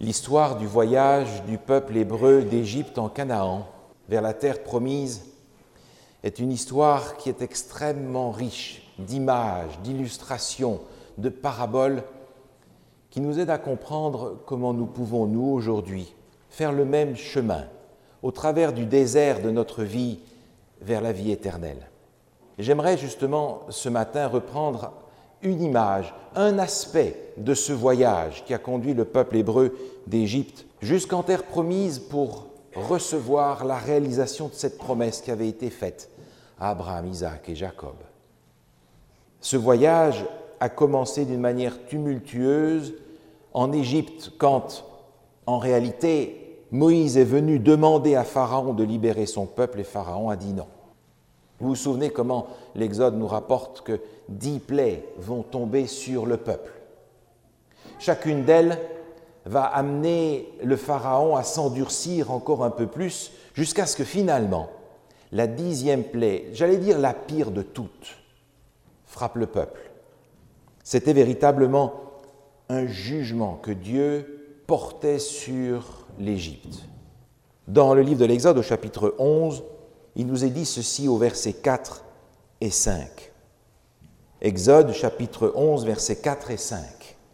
L'histoire du voyage du peuple hébreu d'Égypte en Canaan vers la terre promise est une histoire qui est extrêmement riche d'images, d'illustrations, de paraboles qui nous aident à comprendre comment nous pouvons, nous, aujourd'hui, faire le même chemin au travers du désert de notre vie vers la vie éternelle. J'aimerais justement ce matin reprendre une image, un aspect de ce voyage qui a conduit le peuple hébreu d'Égypte jusqu'en terre promise pour recevoir la réalisation de cette promesse qui avait été faite à Abraham, Isaac et Jacob. Ce voyage a commencé d'une manière tumultueuse en Égypte quand, en réalité, Moïse est venu demander à Pharaon de libérer son peuple et Pharaon a dit non. Vous vous souvenez comment l'Exode nous rapporte que 10 plaies vont tomber sur le peuple. Chacune d'elles va amener le Pharaon à s'endurcir encore un peu plus jusqu'à ce que finalement, la 10e plaie, j'allais dire la pire de toutes, frappe le peuple. C'était véritablement un jugement que Dieu portait sur l'Égypte. Dans le livre de l'Exode, au chapitre 11, il nous est dit ceci au versets 4 et 5. Exode, chapitre 11, versets 4 et 5.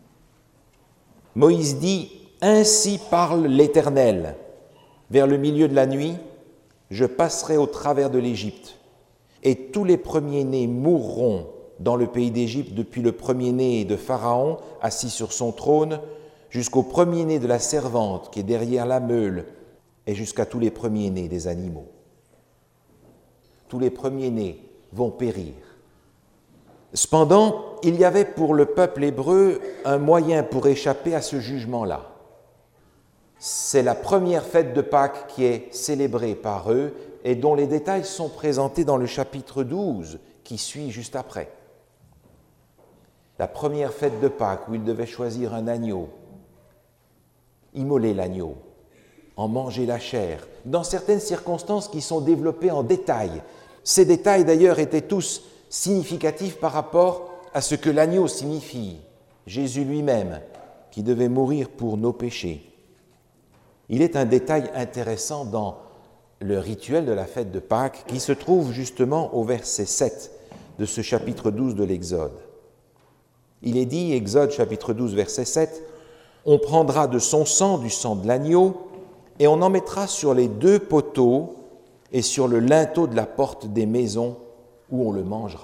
Moïse dit « Ainsi parle l'Éternel. Vers le milieu de la nuit, je passerai au travers de l'Égypte, et tous les premiers-nés mourront dans le pays d'Égypte, depuis le premier-né de Pharaon, assis sur son trône, jusqu'au premier-né de la servante qui est derrière la meule, et jusqu'à tous les premiers-nés des animaux. » Tous les premiers-nés vont périr. Cependant, il y avait pour le peuple hébreu un moyen pour échapper à ce jugement-là. C'est la première fête de Pâques qui est célébrée par eux et dont les détails sont présentés dans le chapitre 12 qui suit juste après. La première fête de Pâques où ils devaient choisir un agneau, immoler l'agneau, en manger la chair, dans certaines circonstances qui sont développées en détail. Ces détails d'ailleurs étaient tous significatifs par rapport à ce que l'agneau signifie, Jésus lui-même, qui devait mourir pour nos péchés. Il est un détail intéressant dans le rituel de la fête de Pâques qui se trouve justement au verset 7 de ce chapitre 12 de l'Exode. Il est dit, Exode chapitre 12 verset 7, « On prendra de son sang, du sang de l'agneau, et on en mettra sur les 2 poteaux et sur le linteau de la porte des maisons où on le mangera. »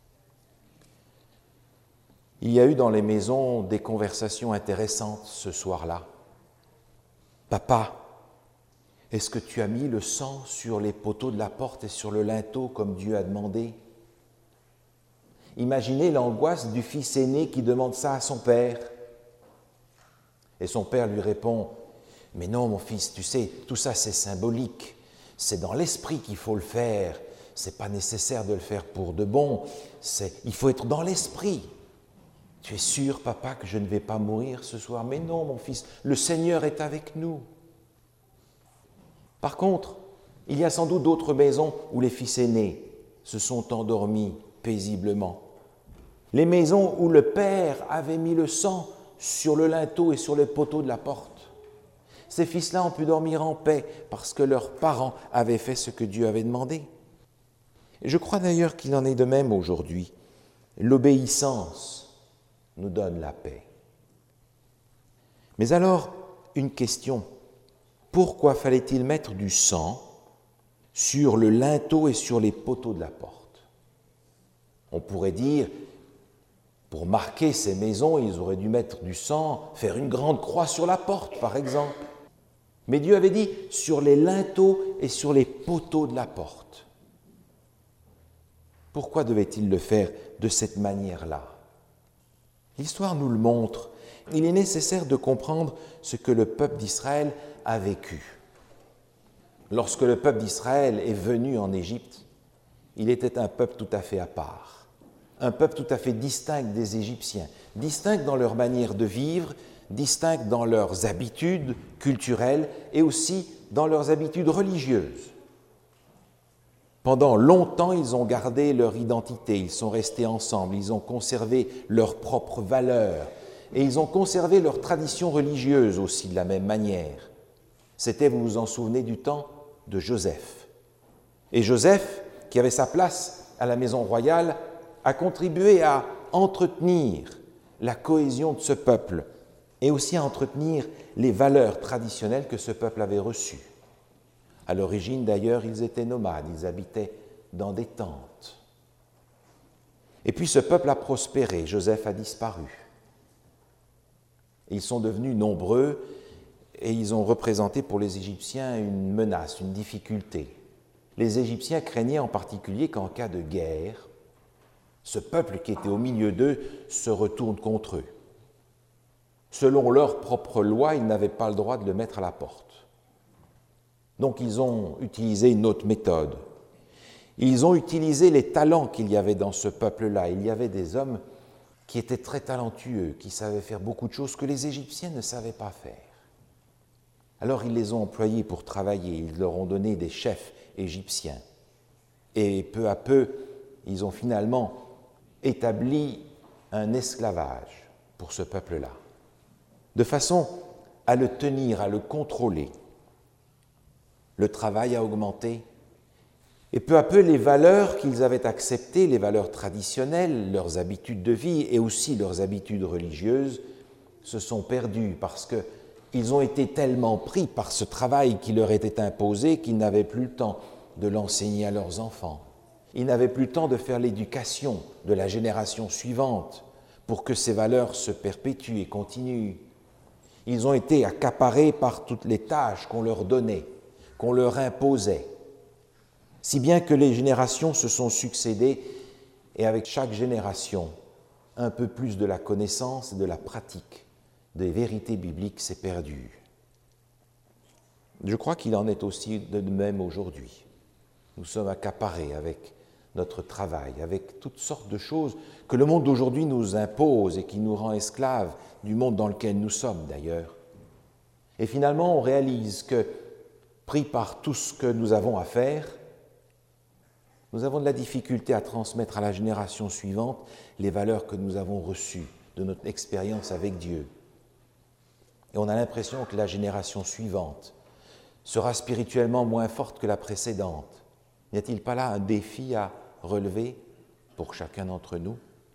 Il y a eu dans les maisons des conversations intéressantes ce soir-là. « Papa, est-ce que tu as mis le sang sur les poteaux de la porte et sur le linteau comme Dieu a demandé ?» Imaginez l'angoisse du fils aîné qui demande ça à son père. Et son père lui répond « Mais non, mon fils, tu sais, tout ça c'est symbolique. C'est dans l'esprit qu'il faut le faire. C'est pas nécessaire de le faire pour de bon. Il faut être dans l'esprit. Tu es sûr, papa, que je ne vais pas mourir ce soir? Mais non, mon fils, le Seigneur est avec nous. » Par contre, il y a sans doute d'autres maisons où les fils aînés se sont endormis paisiblement. Les maisons où le père avait mis le sang sur le linteau et sur les poteaux de la porte. Ces fils-là ont pu dormir en paix parce que leurs parents avaient fait ce que Dieu avait demandé. Je crois d'ailleurs qu'il en est de même aujourd'hui. L'obéissance nous donne la paix. Mais alors, une question. Pourquoi fallait-il mettre du sang sur le linteau et sur les poteaux de la porte? On pourrait dire, pour marquer ces maisons, ils auraient dû mettre du sang, faire une grande croix sur la porte, par exemple. Mais Dieu avait dit sur les linteaux et sur les poteaux de la porte. Pourquoi devait-il le faire de cette manière-là? L'histoire nous le montre. Il est nécessaire de comprendre ce que le peuple d'Israël a vécu. Lorsque le peuple d'Israël est venu en Égypte, il était un peuple tout à fait à part, un peuple tout à fait distinct des Égyptiens, distinct dans leur manière de vivre, distinct dans leurs habitudes culturelles et aussi dans leurs habitudes religieuses. Pendant longtemps, ils ont gardé leur identité, ils sont restés ensemble, ils ont conservé leurs propres valeurs, Et ils ont conservé leur tradition religieuse aussi de la même manière. C'était, vous vous en souvenez, du temps de Joseph. Et Joseph, qui avait sa place à la maison royale, a contribué à entretenir la cohésion de ce peuple et aussi à entretenir les valeurs traditionnelles que ce peuple avait reçues. À l'origine, d'ailleurs, ils étaient nomades, ils habitaient dans des tentes. Et puis ce peuple a prospéré, Joseph a disparu. Ils sont devenus nombreux et ils ont représenté pour les Égyptiens une menace, une difficulté. Les Égyptiens craignaient en particulier qu'en cas de guerre, ce peuple qui était au milieu d'eux se retourne contre eux. Selon leur propre loi, ils n'avaient pas le droit de le mettre à la porte. Donc ils ont utilisé une autre méthode. Ils ont utilisé les talents qu'il y avait dans ce peuple-là. Il y avait des hommes qui étaient très talentueux, qui savaient faire beaucoup de choses que les Égyptiens ne savaient pas faire. Alors ils les ont employés pour travailler, ils leur ont donné des chefs égyptiens. Et peu à peu, ils ont finalement établi un esclavage pour ce peuple-là, de façon à le tenir, à le contrôler. Le travail a augmenté, et peu à peu, les valeurs qu'ils avaient acceptées, les valeurs traditionnelles, leurs habitudes de vie et aussi leurs habitudes religieuses, se sont perdues parce qu'ils ont été tellement pris par ce travail qui leur était imposé qu'ils n'avaient plus le temps de l'enseigner à leurs enfants. Ils n'avaient plus le temps de faire l'éducation de la génération suivante pour que ces valeurs se perpétuent et continuent. Ils ont été accaparés par toutes les tâches qu'on leur donnait, qu'on leur imposait, si bien que les générations se sont succédées et avec chaque génération, un peu plus de la connaissance et de la pratique des vérités bibliques s'est perdue. Je crois qu'il en est aussi de même aujourd'hui. Nous sommes accaparés avec notre travail, avec toutes sortes de choses que le monde d'aujourd'hui nous impose et qui nous rend esclaves du monde dans lequel nous sommes d'ailleurs. Et finalement, on réalise que, pris par tout ce que nous avons à faire, nous avons de la difficulté à transmettre à la génération suivante les valeurs que nous avons reçues de notre expérience avec Dieu. Et on a l'impression que la génération suivante sera spirituellement moins forte que la précédente. N'y a-t-il pas là un défi à relever pour chacun d'entre nous?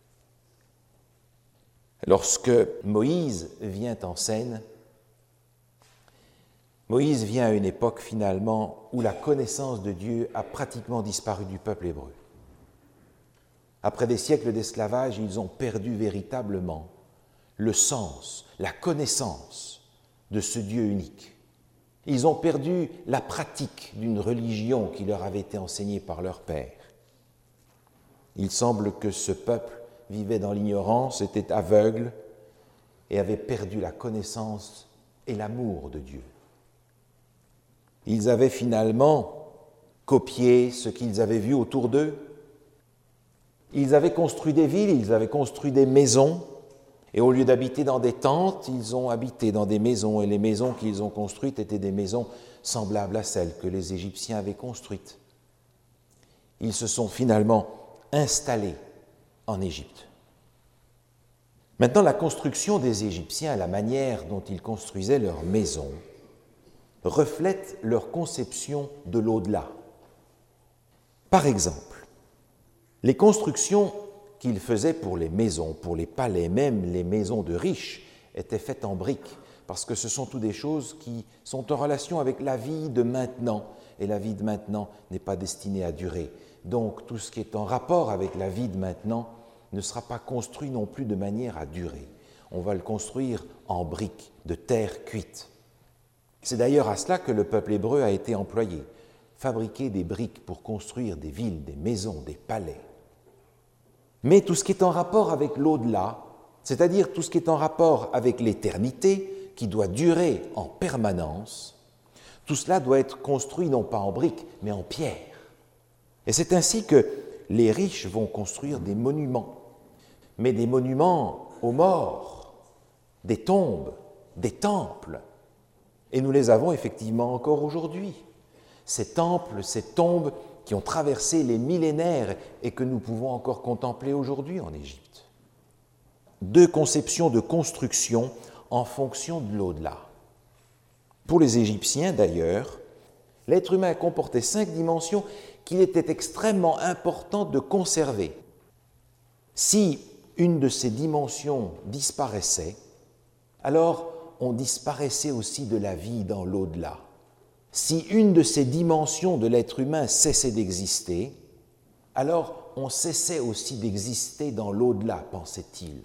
Lorsque Moïse vient en scène, Moïse vient à une époque finalement où la connaissance de Dieu a pratiquement disparu du peuple hébreu. Après des siècles d'esclavage, ils ont perdu véritablement le sens, la connaissance de ce Dieu unique. Ils ont perdu la pratique d'une religion qui leur avait été enseignée par leur père. Il semble que ce peuple vivait dans l'ignorance, était aveugle et avait perdu la connaissance et l'amour de Dieu. Ils avaient finalement copié ce qu'ils avaient vu autour d'eux. Ils avaient construit des villes, ils avaient construit des maisons, et au lieu d'habiter dans des tentes, ils ont habité dans des maisons, et les maisons qu'ils ont construites étaient des maisons semblables à celles que les Égyptiens avaient construites. Ils se sont finalement installés en Égypte. Maintenant, la construction des Égyptiens, la manière dont ils construisaient leurs maisons, reflète leur conception de l'au-delà. Par exemple, les constructions qu'ils faisaient pour les maisons, pour les palais, même les maisons de riches, étaient faites en briques, parce que ce sont toutes des choses qui sont en relation avec la vie de maintenant, et la vie de maintenant n'est pas destinée à durer. Donc tout ce qui est en rapport avec la vie de maintenant ne sera pas construit non plus de manière à durer. On va le construire en briques, de terre cuite. C'est d'ailleurs à cela que le peuple hébreu a été employé, fabriquer des briques pour construire des villes, des maisons, des palais. Mais tout ce qui est en rapport avec l'au-delà, c'est-à-dire tout ce qui est en rapport avec l'éternité, qui doit durer en permanence, tout cela doit être construit non pas en briques, mais en pierre. Et c'est ainsi que les riches vont construire des monuments, mais des monuments aux morts, des tombes, des temples. Et nous les avons effectivement encore aujourd'hui. Ces temples, ces tombes qui ont traversé les millénaires et que nous pouvons encore contempler aujourd'hui en Égypte. deux conceptions de construction en fonction de l'au-delà. Pour les Égyptiens, d'ailleurs, l'être humain comportait 5 dimensions qu'il était extrêmement important de conserver. Si une de ces dimensions disparaissait, alors on disparaissait aussi de la vie dans l'au-delà. Si une de ces dimensions de l'être humain cessait d'exister, alors on cessait aussi d'exister dans l'au-delà, pensait-il.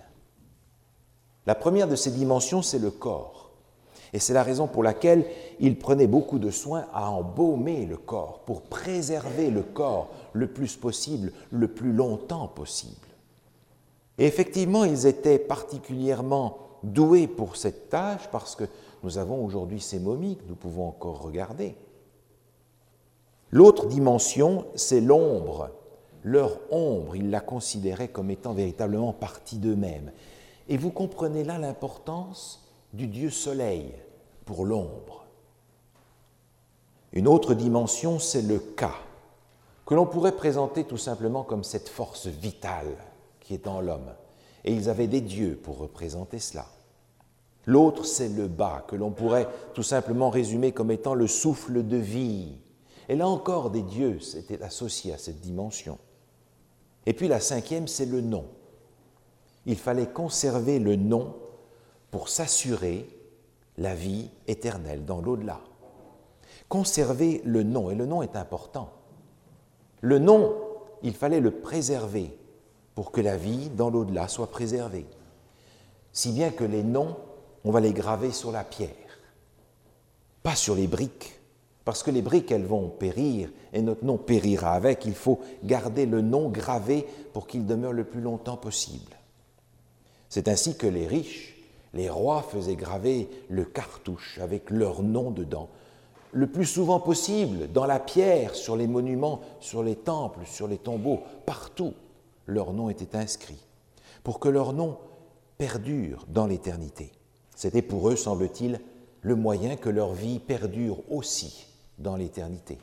La première de ces dimensions, c'est le corps. Et c'est la raison pour laquelle il prenait beaucoup de soin à embaumer le corps, pour préserver le corps le plus possible, le plus longtemps possible. Et effectivement, ils étaient particulièrement doués pour cette tâche parce que nous avons aujourd'hui ces momies que nous pouvons encore regarder. L'autre dimension, c'est l'ombre. Leur ombre, ils la considéraient comme étant véritablement partie d'eux-mêmes. Et vous comprenez là l'importance du Dieu Soleil pour l'ombre. Une autre dimension, c'est le Ka, que l'on pourrait présenter tout simplement comme cette force vitale qui est en l'homme. Et ils avaient des dieux pour représenter cela. L'autre, c'est le Ba, que l'on pourrait tout simplement résumer comme étant le souffle de vie. Et là encore, des dieux étaient associés à cette dimension. Et puis la cinquième, c'est le nom. Il fallait conserver le nom pour s'assurer la vie éternelle dans l'au-delà. Conserver le nom, et le nom est important. Le nom, il fallait le préserver pour que la vie dans l'au-delà soit préservée. Si bien que les noms, on va les graver sur la pierre, pas sur les briques, parce que les briques, elles vont périr et notre nom périra avec. Il faut garder le nom gravé pour qu'il demeure le plus longtemps possible. C'est ainsi que les riches, les rois faisaient graver le cartouche avec leur nom dedans, le plus souvent possible, dans la pierre, sur les monuments, sur les temples, sur les tombeaux, partout, leur nom était inscrit, pour que leur nom perdure dans l'éternité. C'était pour eux, semble-t-il, le moyen que leur vie perdure aussi dans l'éternité.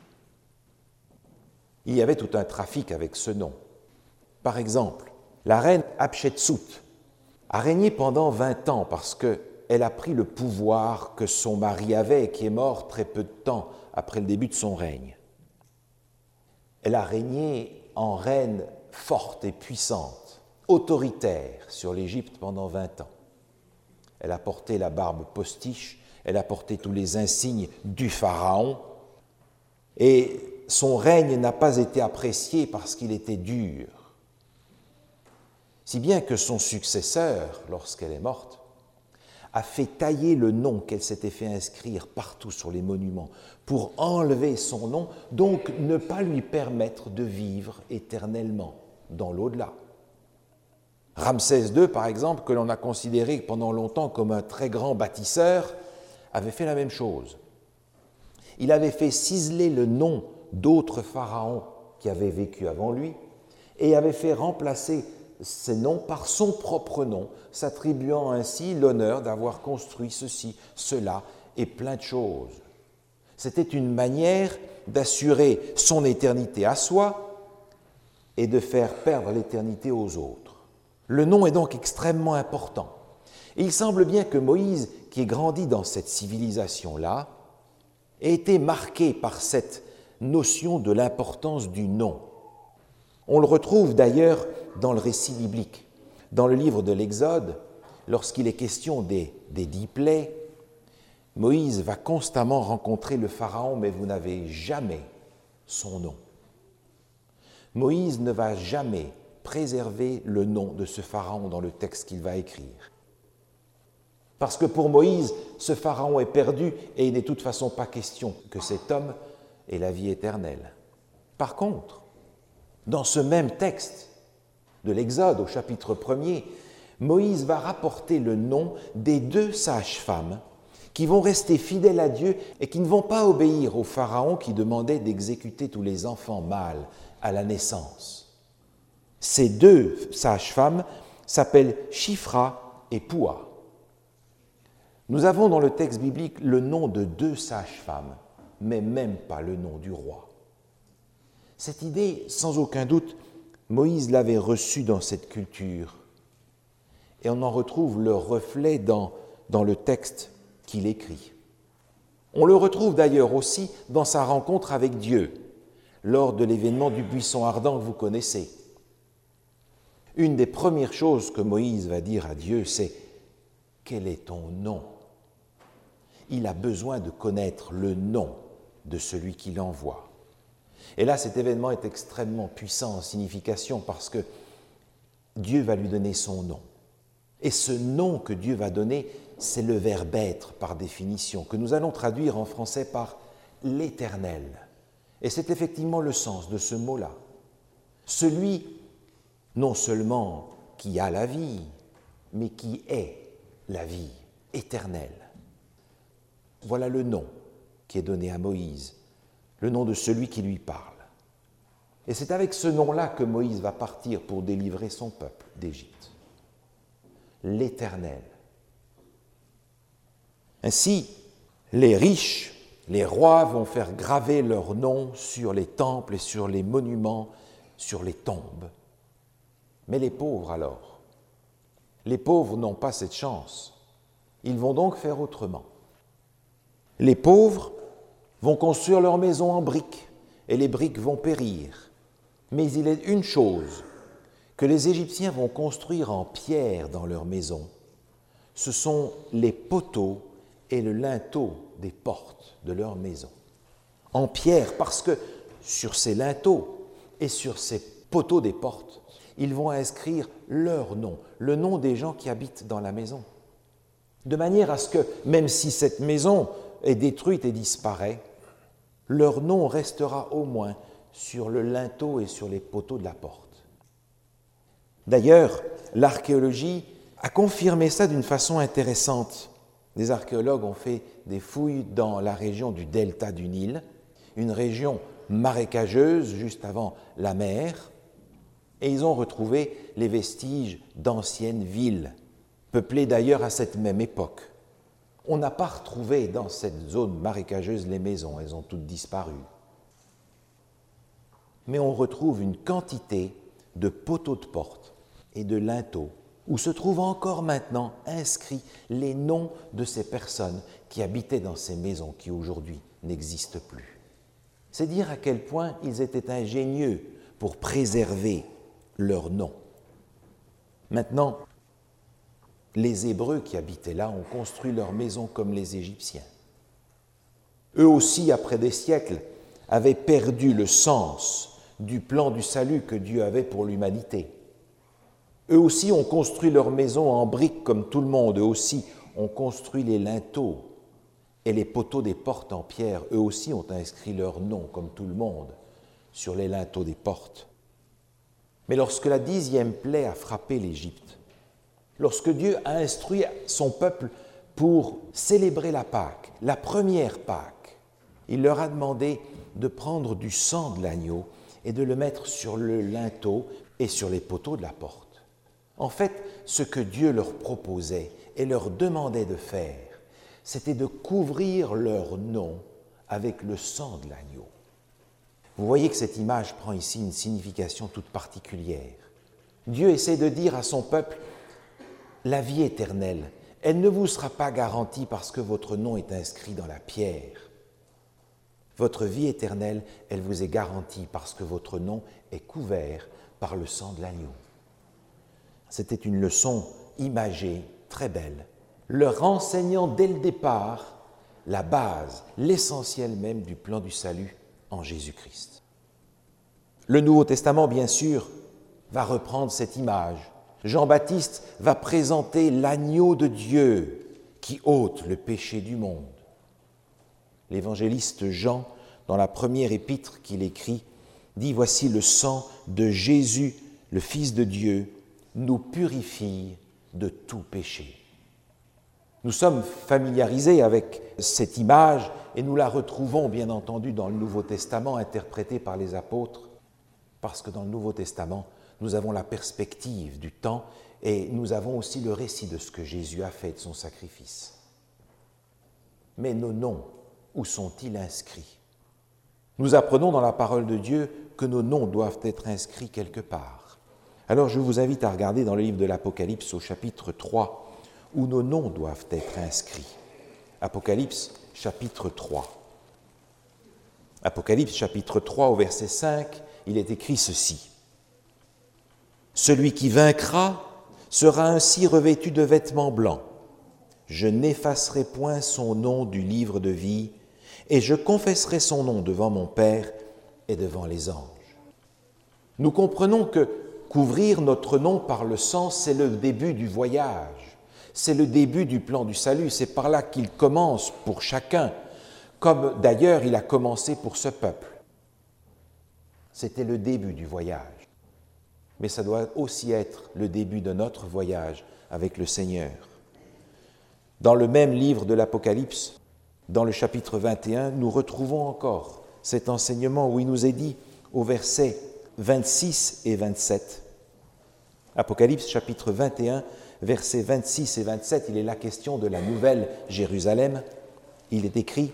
Il y avait tout un trafic avec ce nom. Par exemple, la reine Hatshepsut a régné pendant 20 ans parce qu'elle a pris le pouvoir que son mari avait et qui est mort très peu de temps après le début de son règne. Elle a régné en reine forte et puissante, autoritaire sur l'Égypte pendant 20 ans. Elle a porté la barbe postiche, elle a porté tous les insignes du pharaon, et son règne n'a pas été apprécié parce qu'il était dur. Si bien que son successeur, lorsqu'elle est morte, a fait tailler le nom qu'elle s'était fait inscrire partout sur les monuments pour enlever son nom, donc ne pas lui permettre de vivre éternellement dans l'au-delà. Ramsès II, par exemple, que l'on a considéré pendant longtemps comme un très grand bâtisseur, avait fait la même chose. Il avait fait ciseler le nom d'autres pharaons qui avaient vécu avant lui et avait fait remplacer ces noms par son propre nom, s'attribuant ainsi l'honneur d'avoir construit ceci, cela et plein de choses. C'était une manière d'assurer son éternité à soi et de faire perdre l'éternité aux autres. Le nom est donc extrêmement important. Et il semble bien que Moïse, qui est grandi dans cette civilisation-là, ait été marqué par cette notion de l'importance du nom. On le retrouve d'ailleurs dans le récit biblique. Dans le livre de l'Exode, lorsqu'il est question des 10 plaies, Moïse va constamment rencontrer le Pharaon, mais vous n'avez jamais son nom. Moïse ne va jamais préserver le nom de ce Pharaon dans le texte qu'il va écrire. Parce que pour Moïse, ce Pharaon est perdu et il n'est de toute façon pas question que cet homme ait la vie éternelle. Par contre, dans ce même texte de l'Exode, au chapitre 1er, Moïse va rapporter le nom des 2 sages-femmes qui vont rester fidèles à Dieu et qui ne vont pas obéir au Pharaon qui demandait d'exécuter tous les enfants mâles à la naissance. Ces 2 sages-femmes s'appellent Shifra et Poua. Nous avons dans le texte biblique le nom de 2 sages-femmes, mais même pas le nom du roi. Cette idée, sans aucun doute, Moïse l'avait reçue dans cette culture. et on en retrouve le reflet dans le texte qu'il écrit. On le retrouve d'ailleurs aussi dans sa rencontre avec Dieu, lors de l'événement du buisson ardent que vous connaissez. Une des premières choses que Moïse va dire à Dieu, c'est « Quel est ton nom ?» Il a besoin de connaître le nom de celui qui l'envoie. Et là, cet événement est extrêmement puissant en signification parce que Dieu va lui donner son nom. Et ce nom que Dieu va donner, c'est le verbe être par définition, que nous allons traduire en français par l'Éternel. Et c'est effectivement le sens de ce mot-là. Celui, non seulement qui a la vie, mais qui est la vie éternelle. Voilà le nom qui est donné à Moïse, le nom de celui qui lui parle. Et c'est avec ce nom-là que Moïse va partir pour délivrer son peuple d'Égypte. L'Éternel. Ainsi, les riches, les rois vont faire graver leur nom sur les temples et sur les monuments, sur les tombes. Mais les pauvres alors, les pauvres n'ont pas cette chance. Ils vont donc faire autrement. Les pauvres vont construire leur maison en briques et les briques vont périr. Mais il est une chose que les Égyptiens vont construire en pierre dans leur maison. Ce sont les poteaux et le linteau des portes de leur maison. En pierre, parce que sur ces linteaux et sur ces poteaux des portes, ils vont inscrire leur nom, le nom des gens qui habitent dans la maison. De manière à ce que, même si cette maison est détruite et disparaît, leur nom restera au moins sur le linteau et sur les poteaux de la porte. D'ailleurs, l'archéologie a confirmé ça d'une façon intéressante. Des archéologues ont fait des fouilles dans la région du delta du Nil, une région marécageuse juste avant la mer, et ils ont retrouvé les vestiges d'anciennes villes, peuplées d'ailleurs à cette même époque. On n'a pas retrouvé dans cette zone marécageuse les maisons, elles ont toutes disparu. Mais on retrouve une quantité de poteaux de porte et de linteaux où se trouvent encore maintenant inscrits les noms de ces personnes qui habitaient dans ces maisons qui aujourd'hui n'existent plus. C'est dire à quel point ils étaient ingénieux pour préserver leurs noms. Maintenant, les Hébreux qui habitaient là ont construit leurs maisons comme les Égyptiens. Eux aussi, après des siècles, avaient perdu le sens du plan du salut que Dieu avait pour l'humanité. Eux aussi ont construit leurs maisons en briques comme tout le monde. Eux aussi ont construit les linteaux et les poteaux des portes en pierre. Eux aussi ont inscrit leur nom, comme tout le monde, sur les linteaux des portes. Mais lorsque la 10e plaie a frappé l'Égypte, lorsque Dieu a instruit son peuple pour célébrer la Pâque, la première Pâque, il leur a demandé de prendre du sang de l'agneau et de le mettre sur le linteau et sur les poteaux de la porte. En fait, ce que Dieu leur proposait et leur demandait de faire, c'était de couvrir leur nom avec le sang de l'agneau. Vous voyez que cette image prend ici une signification toute particulière. Dieu essaie de dire à son peuple, la vie éternelle, elle ne vous sera pas garantie parce que votre nom est inscrit dans la pierre. Votre vie éternelle, elle vous est garantie parce que votre nom est couvert par le sang de l'agneau. C'était une leçon imagée, très belle, leur enseignant dès le départ la base, l'essentiel même du plan du salut en Jésus-Christ. Le Nouveau Testament, bien sûr, va reprendre cette image. Jean-Baptiste va présenter l'agneau de Dieu qui ôte le péché du monde. L'évangéliste Jean, dans la première épître qu'il écrit, dit « Voici le sang de Jésus, le Fils de Dieu, nous purifie de tout péché. » Nous sommes familiarisés avec cette image et nous la retrouvons bien entendu dans le Nouveau Testament interprétée par les apôtres, parce que dans le Nouveau Testament, nous avons la perspective du temps et nous avons aussi le récit de ce que Jésus a fait de son sacrifice. Mais nos noms, où sont-ils inscrits? Nous apprenons dans la parole de Dieu que nos noms doivent être inscrits quelque part. Alors je vous invite à regarder dans le livre de l'Apocalypse au chapitre 3, où nos noms doivent être inscrits. Apocalypse chapitre 3. Apocalypse chapitre 3 au verset 5, il est écrit ceci. « Celui qui vaincra sera ainsi revêtu de vêtements blancs. Je n'effacerai point son nom du livre de vie, et je confesserai son nom devant mon Père et devant les anges. » Nous comprenons que couvrir notre nom par le sang, c'est le début du voyage, c'est le début du plan du salut, c'est par là qu'il commence pour chacun, comme d'ailleurs il a commencé pour ce peuple. C'était le début du voyage, mais ça doit aussi être le début de notre voyage avec le Seigneur. Dans le même livre de l'Apocalypse, dans le chapitre 21, nous retrouvons encore cet enseignement où il nous est dit au verset 26 et 27. Apocalypse chapitre 21, versets 26 et 27, il est la question de la nouvelle Jérusalem. Il est écrit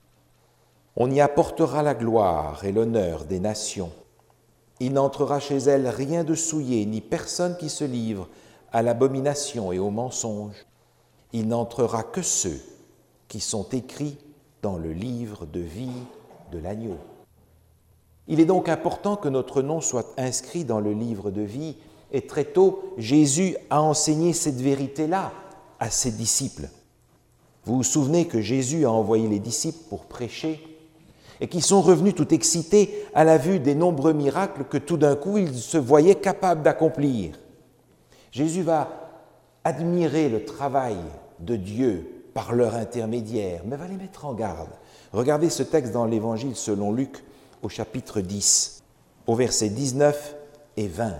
« On y apportera la gloire et l'honneur des nations. Il n'entrera chez elle rien de souillé, ni personne qui se livre à l'abomination et au mensonge. Il n'entrera que ceux qui sont écrits dans le livre de vie de l'agneau. » Il est donc important que notre nom soit inscrit dans le livre de vie, et très tôt, Jésus a enseigné cette vérité-là à ses disciples. Vous vous souvenez que Jésus a envoyé les disciples pour prêcher et qu'ils sont revenus tout excités à la vue des nombreux miracles que tout d'un coup ils se voyaient capables d'accomplir. Jésus va admirer le travail de Dieu par leur intermédiaire, mais va les mettre en garde. Regardez ce texte dans l'Évangile selon Luc au chapitre 10, au verset 19 et 20.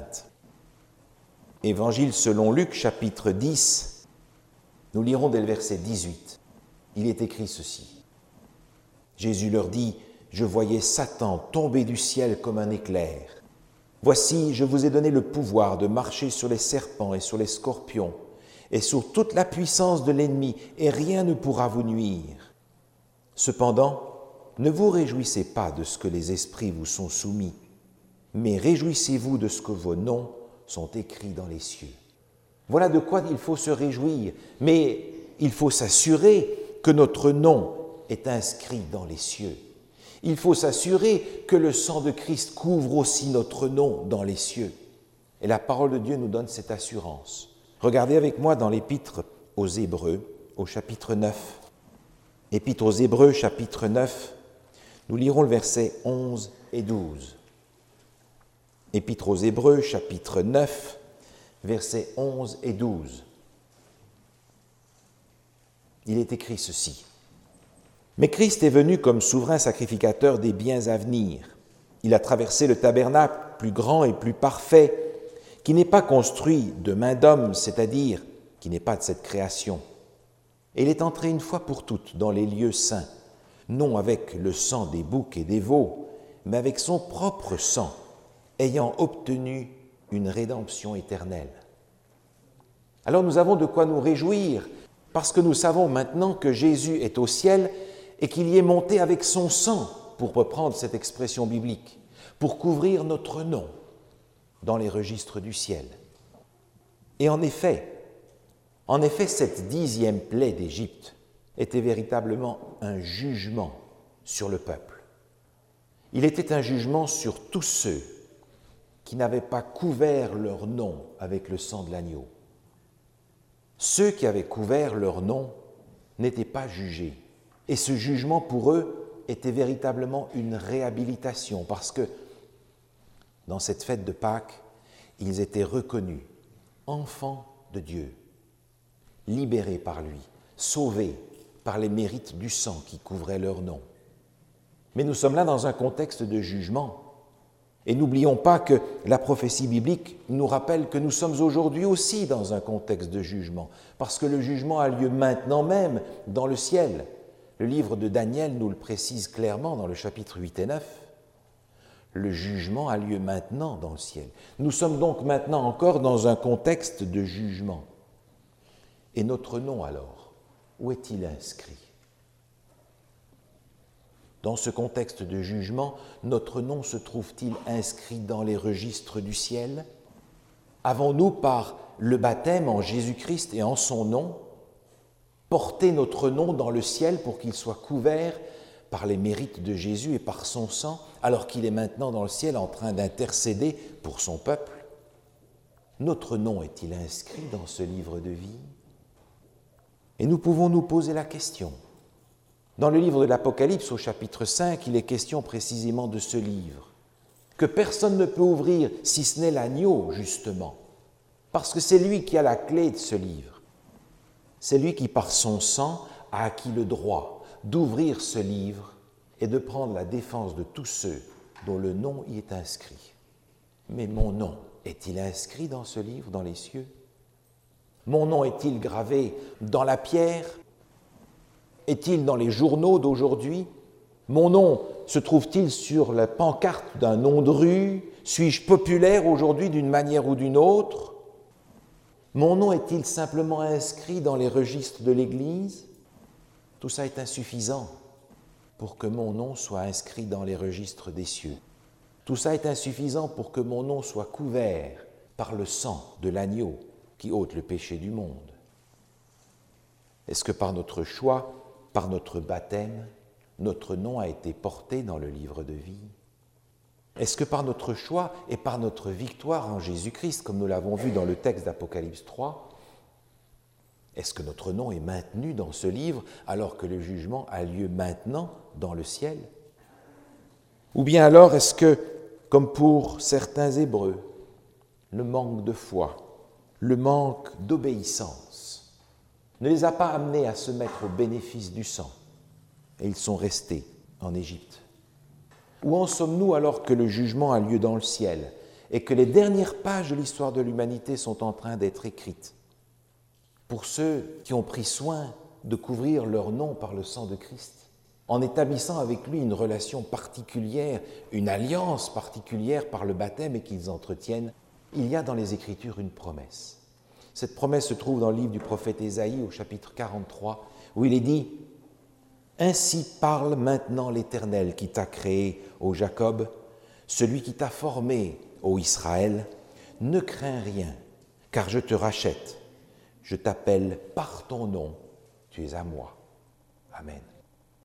Évangile selon Luc, chapitre 10, nous lirons dès le verset 18. Il est écrit ceci. Jésus leur dit, « Je voyais Satan tomber du ciel comme un éclair. Voici, je vous ai donné le pouvoir de marcher sur les serpents et sur les scorpions, et sur toute la puissance de l'ennemi, et rien ne pourra vous nuire. Cependant, ne vous réjouissez pas de ce que les esprits vous sont soumis, mais réjouissez-vous de ce que vos noms sont écrits dans les cieux. » Voilà de quoi il faut se réjouir, mais il faut s'assurer que notre nom est inscrit dans les cieux. Il faut s'assurer que le sang de Christ couvre aussi notre nom dans les cieux. Et la parole de Dieu nous donne cette assurance. Regardez avec moi dans l'Épître aux Hébreux, au chapitre 9. Épître aux Hébreux, chapitre 9, nous lirons le verset 11 et 12. Épître aux Hébreux, chapitre 9, versets 11 et 12. Il est écrit ceci. « Mais Christ est venu comme souverain sacrificateur des biens à venir. Il a traversé le tabernacle plus grand et plus parfait, qui n'est pas construit de main d'homme, c'est-à-dire qui n'est pas de cette création. Et il est entré une fois pour toutes dans les lieux saints, non avec le sang des boucs et des veaux, mais avec son propre sang, ayant obtenu une rédemption éternelle. » Alors nous avons de quoi nous réjouir, parce que nous savons maintenant que Jésus est au ciel et qu'il y est monté avec son sang, pour reprendre cette expression biblique, pour couvrir notre nom dans les registres du ciel. Et en effet, cette 10e plaie d'Égypte était véritablement un jugement sur le peuple. Il était un jugement sur tous ceux qui n'avaient pas couvert leur nom avec le sang de l'agneau. Ceux qui avaient couvert leur nom n'étaient pas jugés. Et ce jugement pour eux était véritablement une réhabilitation, parce que dans cette fête de Pâques, ils étaient reconnus enfants de Dieu, libérés par lui, sauvés par les mérites du sang qui couvrait leur nom. Mais nous sommes là dans un contexte de jugement. Et n'oublions pas que la prophétie biblique nous rappelle que nous sommes aujourd'hui aussi dans un contexte de jugement, parce que le jugement a lieu maintenant même dans le ciel. Le livre de Daniel nous le précise clairement dans le chapitre 8 et 9. Le jugement a lieu maintenant dans le ciel. Nous sommes donc maintenant encore dans un contexte de jugement. Et notre nom alors, où est-il inscrit ? Dans ce contexte de jugement, notre nom se trouve-t-il inscrit dans les registres du ciel ? Avons-nous, par le baptême en Jésus-Christ et en son nom, porté notre nom dans le ciel pour qu'il soit couvert par les mérites de Jésus et par son sang, alors qu'il est maintenant dans le ciel en train d'intercéder pour son peuple? Notre nom est-il inscrit dans ce livre de vie? Et nous pouvons nous poser la question. Dans le livre de l'Apocalypse, au chapitre 5, il est question précisément de ce livre, que personne ne peut ouvrir si ce n'est l'agneau, justement, parce que c'est lui qui a la clé de ce livre. C'est lui qui, par son sang, a acquis le droit d'ouvrir ce livre et de prendre la défense de tous ceux dont le nom y est inscrit. Mais mon nom est-il inscrit dans ce livre, dans les cieux? Mon nom est-il gravé dans la pierre? Est-il dans les journaux d'aujourd'hui? Mon nom se trouve-t-il sur la pancarte d'un nom de rue? Suis-je populaire aujourd'hui d'une manière ou d'une autre? Mon nom est-il simplement inscrit dans les registres de l'Église? Tout ça est insuffisant pour que mon nom soit inscrit dans les registres des cieux. Tout ça est insuffisant pour que mon nom soit couvert par le sang de l'agneau qui ôte le péché du monde. Est-ce que par notre choix, par notre baptême, notre nom a été porté dans le livre de vie? Est-ce que par notre choix et par notre victoire en Jésus-Christ, comme nous l'avons vu dans le texte d'Apocalypse 3, est-ce que notre nom est maintenu dans ce livre alors que le jugement a lieu maintenant dans le ciel? Ou bien alors est-ce que, comme pour certains Hébreux, le manque de foi, le manque d'obéissance ne les a pas amenés à se mettre au bénéfice du sang et ils sont restés en Égypte? Où en sommes-nous alors que le jugement a lieu dans le ciel et que les dernières pages de l'histoire de l'humanité sont en train d'être écrites? Pour ceux qui ont pris soin de couvrir leur nom par le sang de Christ, en établissant avec lui une relation particulière, une alliance particulière par le baptême et qu'ils entretiennent, il y a dans les Écritures une promesse. Cette promesse se trouve dans le livre du prophète Ésaïe au chapitre 43, où il est dit « Ainsi parle maintenant l'Éternel qui t'a créé, ô Jacob, celui qui t'a formé, ô Israël, ne crains rien, car je te rachète, je t'appelle par ton nom, tu es à moi. » Amen.